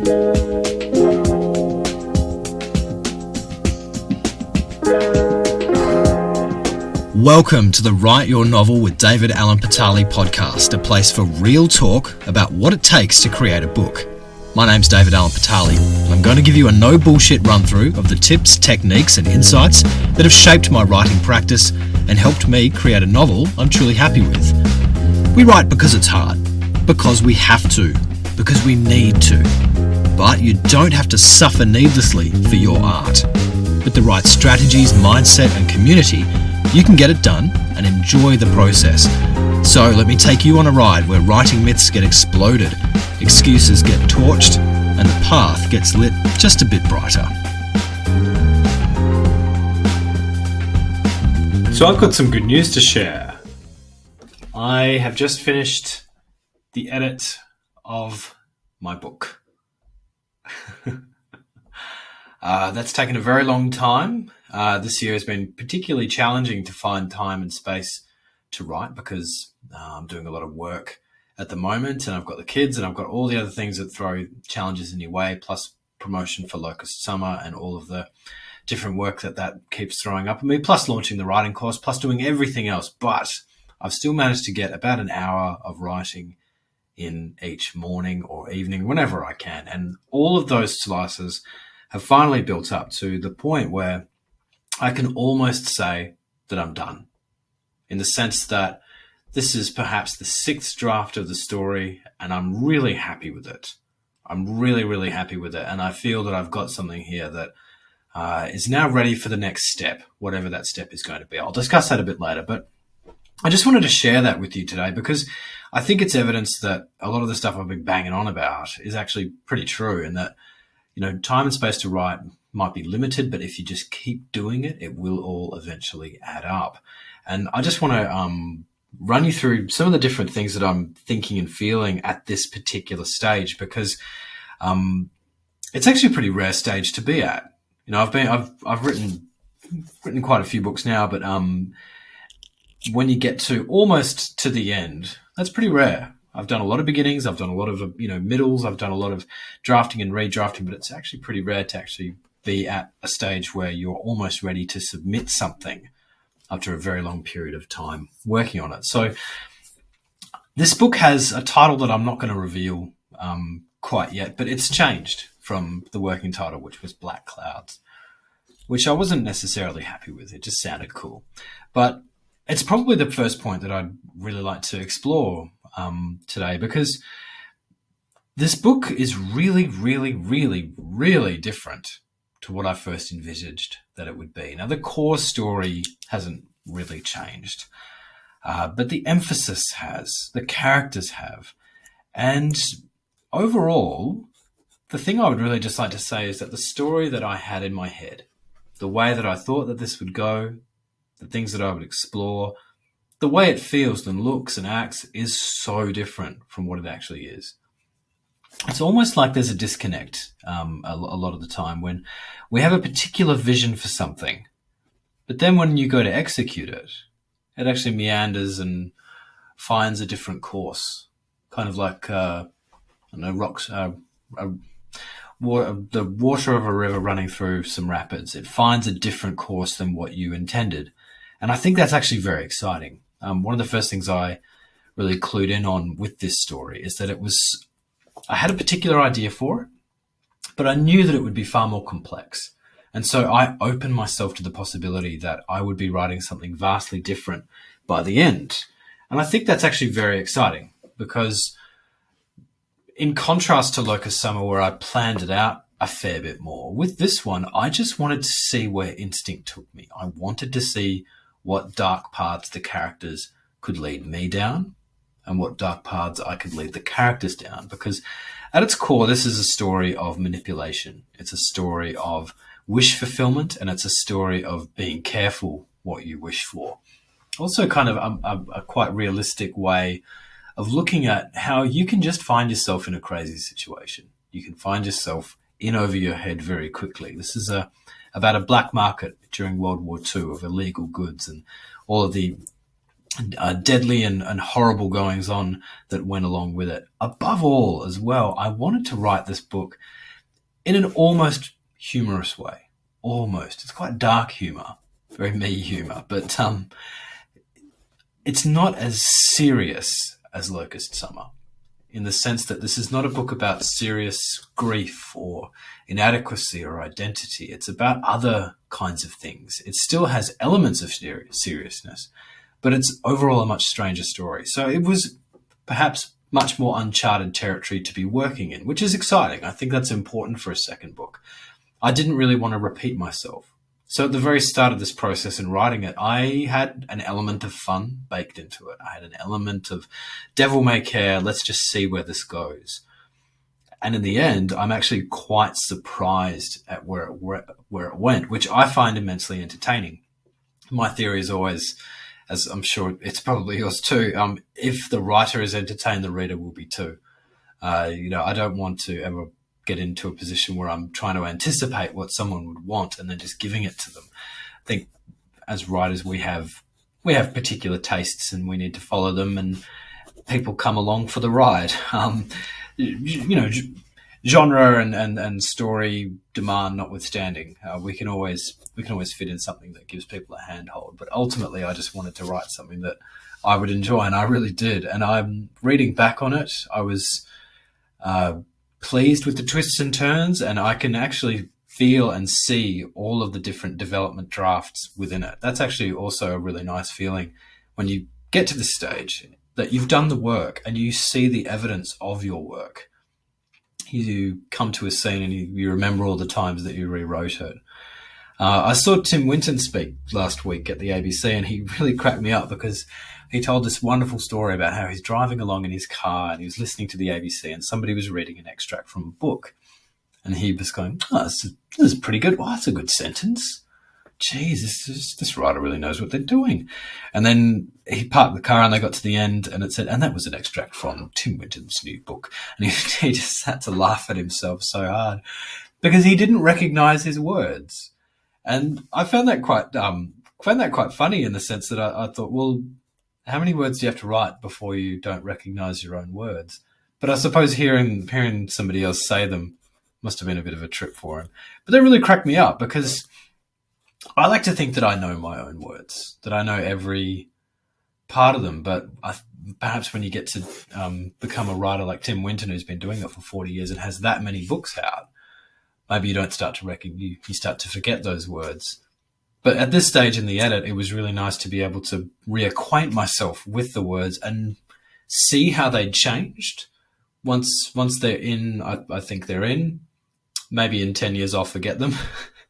Welcome to the Write Your Novel with David Allen Patali podcast, a place for real talk about what it takes to create a book. My name's David Allen Patali, and I'm going to give you a no bullshit run through of the tips, techniques and insights that have shaped my writing practice and helped me create a novel I'm truly happy with. We write because it's hard, because we have to, because we need to. But you don't have to suffer needlessly for your art. With the right strategies, mindset and community, you can get it done and enjoy the process. So let me take you on a ride where writing myths get exploded, excuses get torched, and the path gets lit just a bit brighter. So I've got some good news to share. I have just finished the edit of my book. That's taken a very long time. This year has been particularly challenging to find time and space to write because I'm doing a lot of work at the moment and I've got the kids and I've got all the other things that throw challenges in your way, plus promotion for Locust Summer and all of the different work that keeps throwing up at me, plus launching the writing course, plus doing everything else. But I've still managed to get about an hour of writing in each morning or evening, whenever I can. And all of those slices have finally built up to the point where I can almost say that I'm done, in the sense that this is perhaps the 6th draft of the story and I'm really happy with it. I'm really, really happy with it. And I feel that I've got something here that is now ready for the next step, whatever that step is going to be. I'll discuss that a bit later, but I just wanted to share that with you today because I think it's evidence that a lot of the stuff I've been banging on about is actually pretty true, and that, you know, time and space to write might be limited, but if you just keep doing it, it will all eventually add up. And I just want to run you through some of the different things that I'm thinking and feeling at this particular stage, because it's actually a pretty rare stage to be at. You know, I've written quite a few books now, but when you get to almost to the end, that's pretty rare. I've done a lot of beginnings, I've done a lot of, middles, I've done a lot of drafting and redrafting, but it's actually pretty rare to actually be at a stage where you're almost ready to submit something after a very long period of time working on it. So this book has a title that I'm not going to reveal quite yet, but it's changed from the working title, which was Black Clouds, which I wasn't necessarily happy with. It just sounded cool. But it's probably the first point that I'd really like to explore today, because this book is really, really, really, really different to what I first envisaged that it would be. Now, the core story hasn't really changed, but the emphasis has, the characters have. And overall, the thing I would really just like to say is that the story that I had in my head, the way that I thought that this would go, the things that I would explore, the way it feels and looks and acts is so different from what it actually is. It's almost like there's a disconnect a lot of the time when we have a particular vision for something, but then when you go to execute it, it actually meanders and finds a different course, kind of like the water of a river running through some rapids. It finds a different course than what you intended. And I think that's actually very exciting. One of the first things I really clued in on with this story is that I had a particular idea for it, but I knew that it would be far more complex. And so I opened myself to the possibility that I would be writing something vastly different by the end. And I think that's actually very exciting, because in contrast to Locust Summer, where I planned it out a fair bit more, with this one, I just wanted to see where instinct took me. I wanted to see what dark paths the characters could lead me down and what dark paths I could lead the characters down, because at its core, this is a story of manipulation. It's a story of wish fulfillment, and it's a story of being careful what you wish for. Also kind of a quite realistic way of looking at how you can just find yourself in a crazy situation. You can find yourself in over your head very quickly. This is about a black market during World War II of illegal goods and all of the deadly and horrible goings on that went along with it. Above all, as well, I wanted to write this book in an almost humorous way. Almost. It's quite dark humor, very me humor, but it's not as serious as Locust Summer, in the sense that this is not a book about serious grief or inadequacy or identity. It's about other kinds of things. It still has elements of seriousness, but it's overall a much stranger story. So it was perhaps much more uncharted territory to be working in, which is exciting. I think that's important for a second book. I didn't really want to repeat myself. So at the very start of this process in writing it, I had an element of fun baked into it. I had an element of devil may care, let's just see where this goes. And in the end, I'm actually quite surprised at where it went, which I find immensely entertaining. My theory is always, as I'm sure it's probably yours too, if the writer is entertained, the reader will be too. I don't want to ever get into a position where I'm trying to anticipate what someone would want and then just giving it to them. I think as writers, we have particular tastes and we need to follow them, and people come along for the ride. Genre and story demand notwithstanding, we can always fit in something that gives people a handhold. But ultimately, I just wanted to write something that I would enjoy, and I really did. And I'm reading back on it. I was pleased with the twists and turns, and I can actually feel and see all of the different development drafts within it. That's actually also a really nice feeling when you get to this stage that you've done the work and you see the evidence of your work. You come to a scene and you remember all the times that you rewrote it. I saw Tim Winton speak last week at the ABC, and he really cracked me up because he told this wonderful story about how he's driving along in his car and he was listening to the ABC and somebody was reading an extract from a book. And he was going, this is pretty good. Well, that's a good sentence. Geez, this writer really knows what they're doing. And then he parked the car and they got to the end and it said, and that was an extract from Tim Winton's new book. And he just had to laugh at himself so hard because he didn't recognize his words. And I found that quite funny in the sense that I thought, well, how many words do you have to write before you don't recognize your own words? But I suppose hearing somebody else say them must have been a bit of a trip for him. But they really cracked me up because I like to think that I know my own words, that I know every part of them. But perhaps when you get to become a writer like Tim Winton, who's been doing it for 40 years and has that many books out, maybe you don't start to you start to forget those words. But at this stage in the edit, it was really nice to be able to reacquaint myself with the words and see how they'd changed. Once they're in, I think they're in. Maybe in 10 years I'll forget them.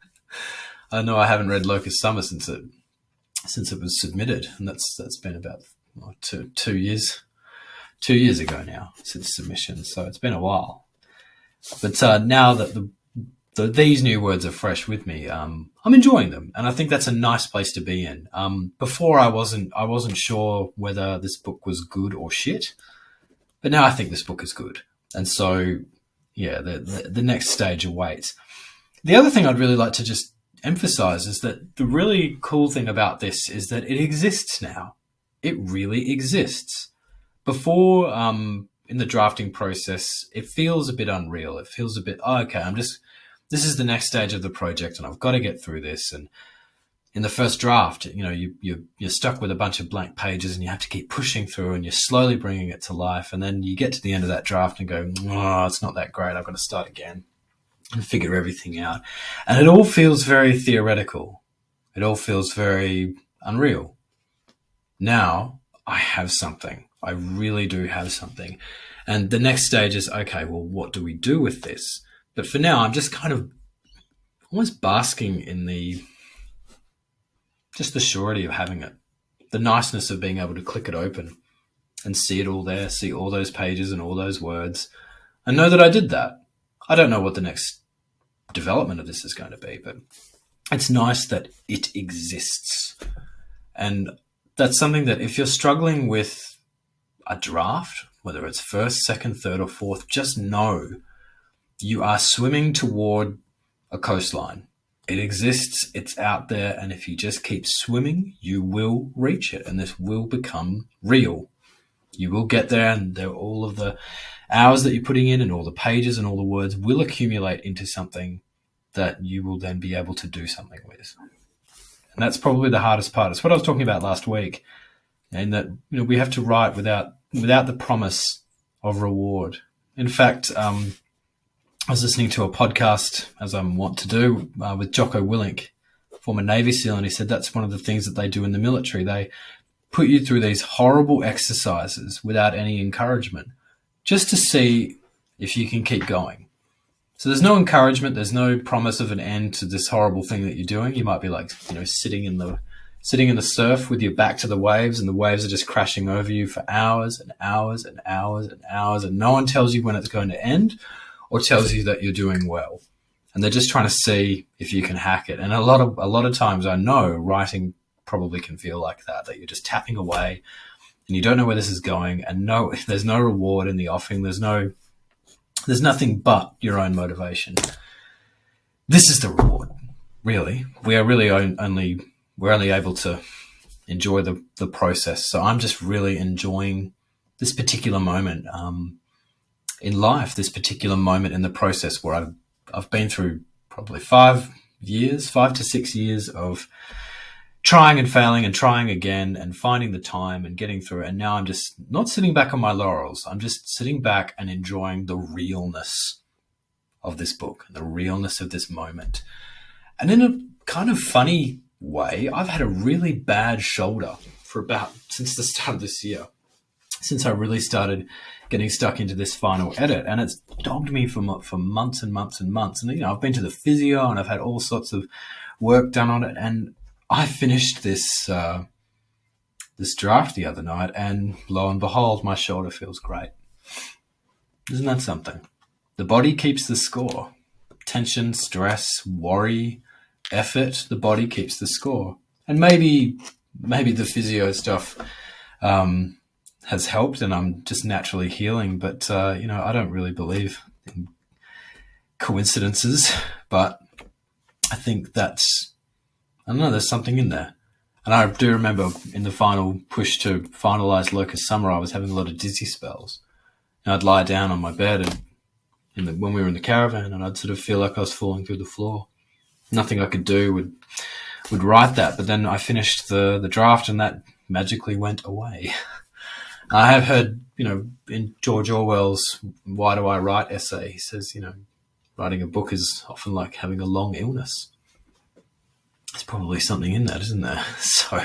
I know I haven't read Locust Summer since it was submitted, and that's been about 2 years ago now since submission. So it's been a while. But now that these new words are fresh with me, I'm enjoying them, and I think that's a nice place to be in. Before I wasn't sure whether this book was good or shit, but now I think this book is good, and so yeah, the next stage awaits. The other thing I'd really like to just emphasize is that the really cool thing about this is that it exists now. It really exists. Before, in the drafting process, it feels a bit unreal. It feels a bit, this is the next stage of the project and I've got to get through this. And in the first draft, you're stuck with a bunch of blank pages and you have to keep pushing through and you're slowly bringing it to life. And then you get to the end of that draft and go, it's not that great. I've got to start again and figure everything out. And it all feels very theoretical. It all feels very unreal. Now I have something. I really do have something. And the next stage is, okay, well, what do we do with this? But for now, I'm just kind of almost basking in the surety of having it, the niceness of being able to click it open and see it all there, see all those pages and all those words, and know that I did that. I don't know what the next development of this is going to be, but it's nice that it exists. And that's something that if you're struggling with a draft, whether it's first, second, third, or fourth, just know you are swimming toward a coastline. It exists, it's out there, and if you just keep swimming, you will reach it, and this will become real. You will get there, and all of the hours that you're putting in and all the pages and all the words will accumulate into something that you will then be able to do something with. And that's probably the hardest part. It's what I was talking about last week, and that we have to write without the promise of reward. In fact, I was listening to a podcast, as I'm wont to do, with Jocko Willink, former Navy SEAL, and he said that's one of the things that they do in the military. They put you through these horrible exercises without any encouragement, just to see if you can keep going. So there's no encouragement, there's no promise of an end to this horrible thing that you're doing. You might be like, sitting in the surf with your back to the waves, and the waves are just crashing over you for hours and hours and hours and hours, and no one tells you when it's going to end or tells you that you're doing well. And they're just trying to see if you can hack it. And a lot of times I know writing probably can feel like that you're just tapping away and you don't know where this is going, and there's no reward in the offing. There's nothing but your own motivation. This is the reward, really. We are really we're only able to enjoy the process. So I'm just really enjoying this particular moment in life, this particular moment in the process where I've been through probably 5 to 6 years of trying and failing and trying again and finding the time and getting through it. And now I'm just not sitting back on my laurels. I'm just sitting back and enjoying the realness of this book, the realness of this moment. And in a kind of funny way, I've had a really bad shoulder since the start of this year, since I really started getting stuck into this final edit, and it's dogged me for months and months and months. And I've been to the physio and I've had all sorts of work done on it, and I finished this draft the other night, and lo and behold, my shoulder feels great. Isn't that something? The body keeps the score. Tension, stress, worry, effort, the body keeps the score. And maybe the physio stuff has helped and I'm just naturally healing, but I don't really believe in coincidences, but I think there's something in there. And I do remember in the final push to finalize Locust Summer, I was having a lot of dizzy spells. And I'd lie down on my bed when we were in the caravan, and I'd sort of feel like I was falling through the floor. Nothing I could do would right that. But then I finished the draft, and that magically went away. I have heard, in George Orwell's "Why Do I Write" essay, he says, writing a book is often like having a long illness. There's probably something in that, isn't there? So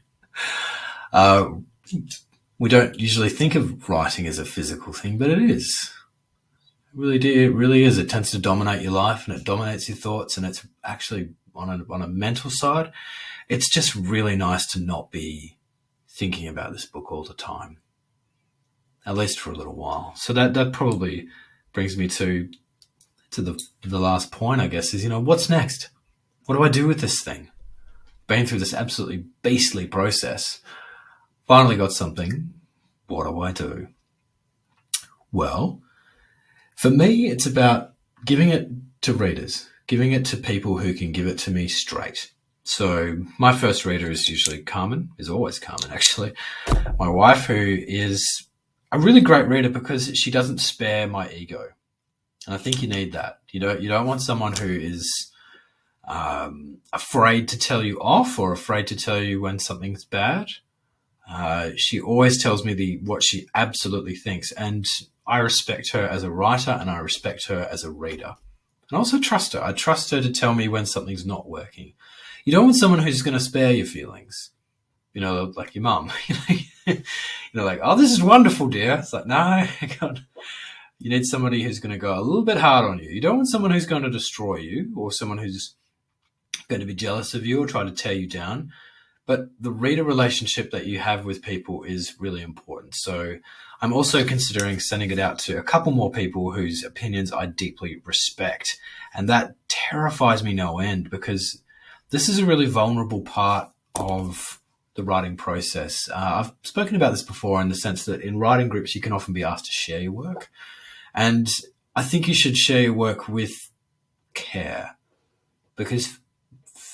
we don't usually think of writing as a physical thing, but it is. It really is. It tends to dominate your life, and it dominates your thoughts, and it's actually on a mental side. It's just really nice to not be thinking about this book all the time, at least for a little while. So that probably brings me to the last point, I guess, is, what's next? What do I do with this thing? Been through this absolutely beastly process. Finally got something. What do I do? Well, for me, it's about giving it to readers, giving it to people who can give it to me straight. So my first reader is usually Carmen, is always Carmen, actually. My wife, who is a really great reader because she doesn't spare my ego. And I think you need that. You don't want someone who is afraid to tell you off or afraid to tell you when something's bad. She always tells me what she absolutely thinks, and I respect her as a writer and I respect her as a reader. And I also trust her. I trust her to tell me when something's not working. You don't want someone who's going to spare your feelings, like your mum. Like, oh, this is wonderful, dear. It's like, no, God. You need somebody who's going to go a little bit hard on you. You don't want someone who's going to destroy you or someone who's going to be jealous of you or try to tear you down. But the reader relationship that you have with people is really important. So I'm also considering sending it out to a couple more people whose opinions I deeply respect. And that terrifies me no end, because this is a really vulnerable part of the writing process. I've spoken about this before in the sense that in writing groups, you can often be asked to share your work. And I think you should share your work with care, because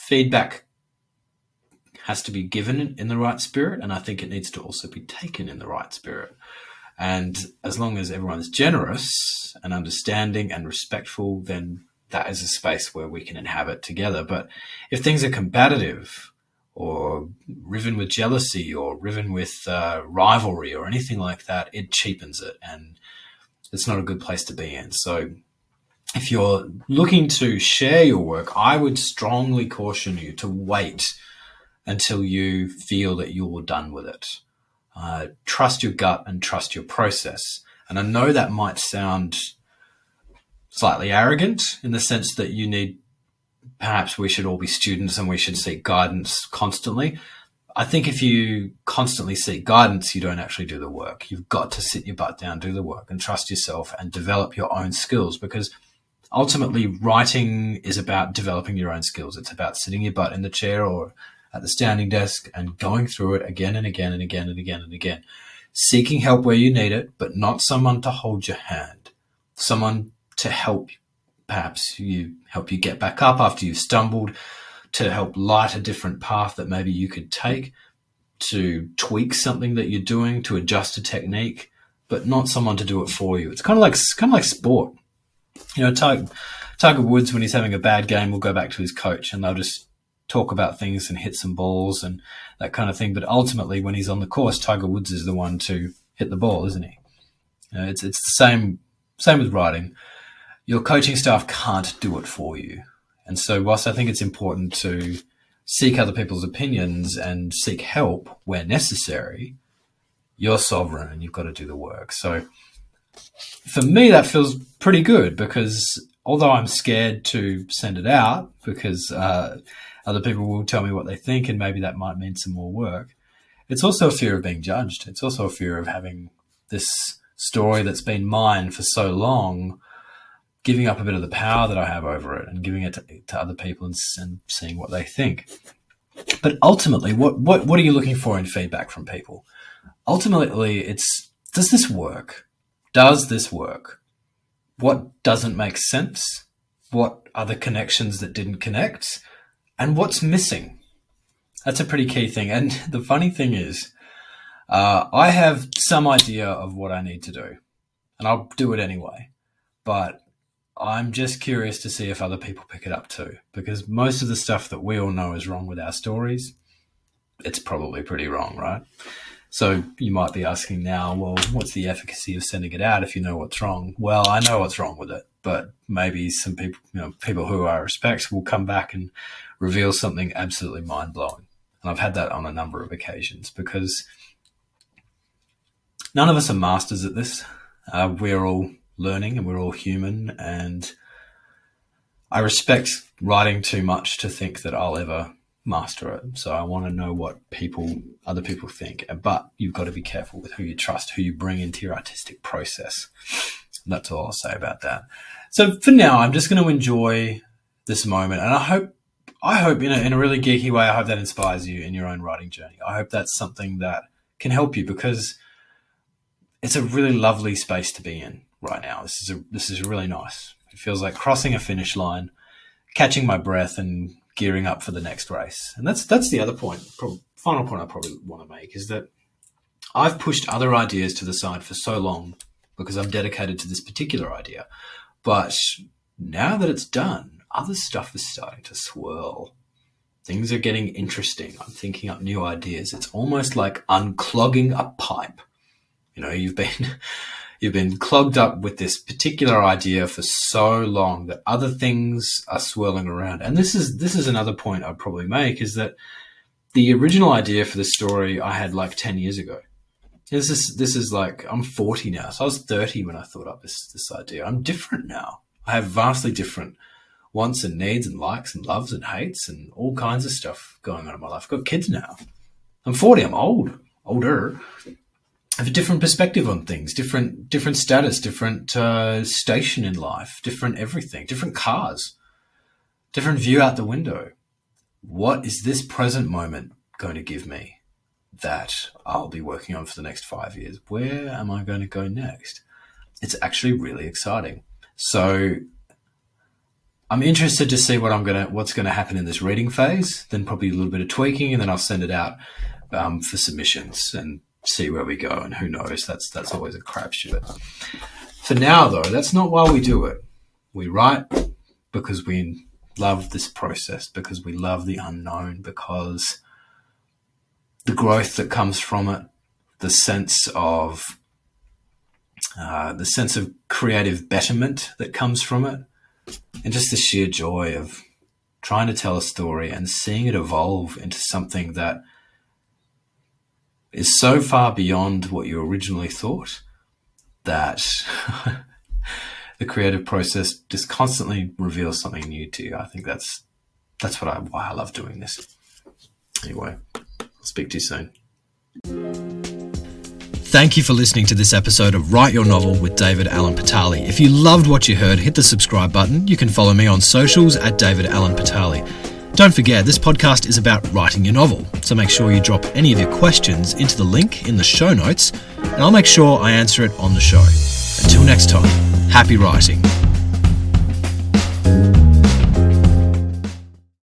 feedback has to be given in the right spirit, and I think it needs to also be taken in the right spirit. And as long as everyone's generous and understanding and respectful, then that is a space where we can inhabit together. But if things are combative or riven with jealousy or riven with rivalry or anything like that, it cheapens it, and it's not a good place to be in. So if you're looking to share your work, I would strongly caution you to wait until you feel that you're done with it. Trust your gut and trust your process. And I know that might sound slightly arrogant in the sense that perhaps we should all be students and we should seek guidance constantly. I think if you constantly seek guidance, you don't actually do the work. You've got to sit your butt down, do the work, and trust yourself and develop your own skills, because ultimately writing is about developing your own skills. It's about sitting your butt in the chair or at the standing desk and going through it again and again and again and again and again. Seeking help where you need it, but not someone to hold your hand. Someone to help you get back up after you've stumbled, to help light a different path that maybe you could take, to tweak something that you're doing, to adjust a technique, but not someone to do it for you. It's kind of like sport. You know, Tiger Woods, when he's having a bad game, will go back to his coach and they'll just talk about things and hit some balls and that kind of thing. But ultimately, when he's on the course, Tiger Woods is the one to hit the ball, isn't he? You know, it's the same with writing. Your coaching staff can't do it for you. And so whilst I think it's important to seek other people's opinions and seek help where necessary, you're sovereign and you've got to do the work. So for me, that feels pretty good, because although I'm scared to send it out because other people will tell me what they think and maybe that might mean some more work, it's also a fear of being judged. It's also a fear of having this story that's been mine for so long, giving up a bit of the power that I have over it and giving it to other people and seeing what they think. But ultimately, what are you looking for in feedback from people? Ultimately, it's, does this work? Does this work? What doesn't make sense? What are the connections that didn't connect? And what's missing? That's a pretty key thing. And the funny thing is, I have some idea of what I need to do, and I'll do it anyway. But I'm just curious to see if other people pick it up too, because most of the stuff that we all know is wrong with our stories, it's probably pretty wrong, right? So you might be asking now, well, what's the efficacy of sending it out if you know what's wrong? Well, I know what's wrong with it, but maybe some people, people who I respect will come back and reveal something absolutely mind-blowing. And I've had that on a number of occasions, because none of us are masters at this. We're all learning and we're all human, and I respect writing too much to think that I'll ever master it. So I want to know what other people think, but you've got to be careful with who you trust, who you bring into your artistic process. That's all I'll say about that. So for now, I'm just going to enjoy this moment, and I hope in a really geeky way, I hope that inspires you in your own writing journey. I hope that's something that can help you, because it's a really lovely space to be in right now. This is really nice. It feels like crossing a finish line, catching my breath, and gearing up for the next race. And that's the other point, final point I probably want to make, is that I've pushed other ideas to the side for so long because I'm dedicated to this particular idea. But now that it's done, other stuff is starting to swirl. Things are getting interesting. I'm thinking up new ideas. It's almost like unclogging a pipe. You've been clogged up with this particular idea for so long that other things are swirling around. And this is another point I'd probably make, is that the original idea for this story I had like 10 years ago. This is like, I'm 40 now. So I was 30 when I thought up this idea. I'm different now. I have vastly different wants and needs and likes and loves and hates and all kinds of stuff going on in my life. I've got kids now. I'm 40. I'm older. I have a different perspective on things, different status, different station in life, different everything, different cars, different view out the window. What is this present moment going to give me that I'll be working on for the next 5 years? Where am I going to go next? It's actually really exciting. So I'm interested to see what's gonna happen in this reading phase. Then probably a little bit of tweaking, and then I'll send it out for submissions and see where we go. And who knows? That's always a crapshoot. For now, though, that's not why we do it. We write because we love this process, because we love the unknown, because the growth that comes from it, the sense of creative betterment that comes from it, and just the sheer joy of trying to tell a story and seeing it evolve into something that is so far beyond what you originally thought that the creative process just constantly reveals something new to you. I think that's why I love doing this. Anyway, I'll speak to you soon. Thank you for listening to this episode of Write Your Novel with David Allen Patali. If you loved what you heard, hit the subscribe button. You can follow me on socials at David Allen Patali. Don't forget, this podcast is about writing your novel, so make sure you drop any of your questions into the link in the show notes, and I'll make sure I answer it on the show. Until next time, happy writing.